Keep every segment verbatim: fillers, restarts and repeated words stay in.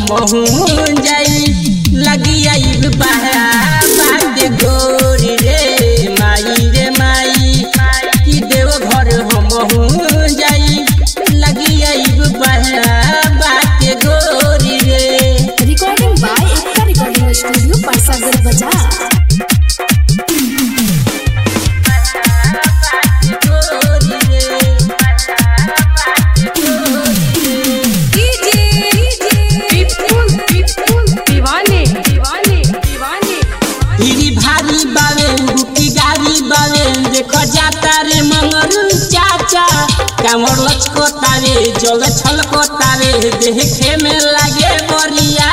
हम जाई लगी आइब बात गोरी रे माई रे माई कि देव घर हम जाई लगी आइब बात गोरी रे। Recording by Ekta recording studio Parsagar बाजार। कामर लचकोतावे जल छलकोतावे देखे में लागे बरिया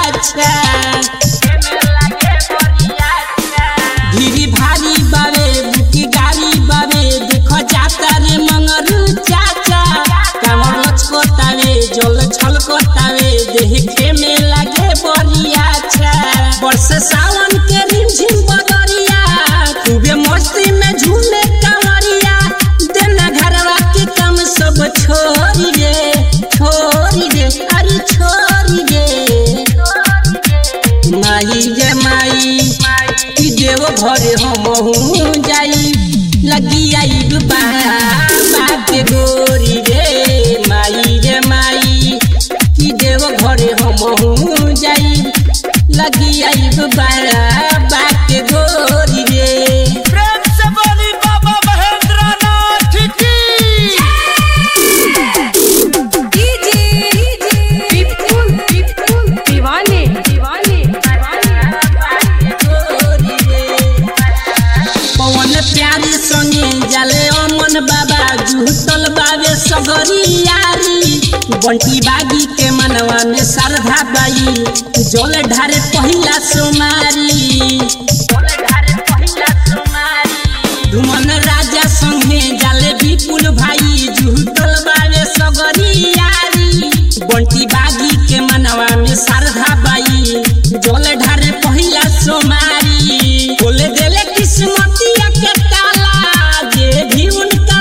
धीरी भारी बावे बुकी गाड़ी बावे देखो जाता रे मंगरू चाचा। कामर लचकोतावे जल छलकोतावे देखे में लागे बरिया वर्ष सावन के रिमझिम बदरिया खूबे मस्ती में झूमे कांवरिया देना घरवा के काम सब छोरी रे छोरी रे अरे छोरी रे माई रे माई कि देव घरे हम जाई लगी आइब बात गोरी रे माई रे माई कि देव घरे हम जाई लगी आइब बात गोरी रे। जुटल बावे सगरी यारी बंटी बागी के मनवा में श्रद्धा बाई जल ढारे पहिला सोमारी धुमन राजा संगे जाले विपुल भाई जुटल बावे सगरी यारी बंटी बागी के मनवा में श्रद्धा बाई जल ढारे पहिला सोमारी बोले देले किस्मतिया के ताला जे भी उनका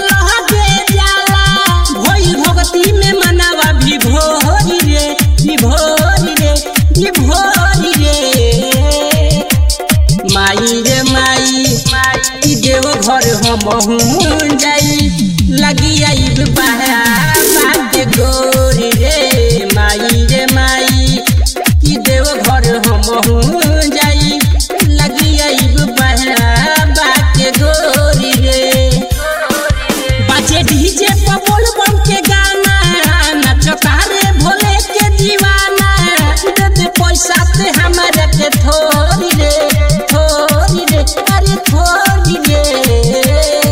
भोरी रे भोरी रे भोरी रे माई रे माई कि देव घर हम जाई लगी आइब बात गोरी रे माई रे माई कि देव घर हम जाई लगी आइब बात गोरी रे। बाजे डीजे पर बोल बम के गाना तारे भोले के दीवाना दे दे पैसा से हमारे के थोड़ी रे थोड़ी रे अरे थोड़ी रे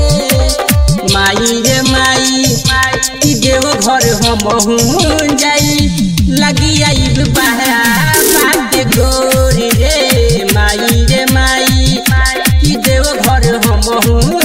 माई रे माई कि देव घर हम जाई लगी आइब बात गोरी रे माई रे माई कि देव घर हम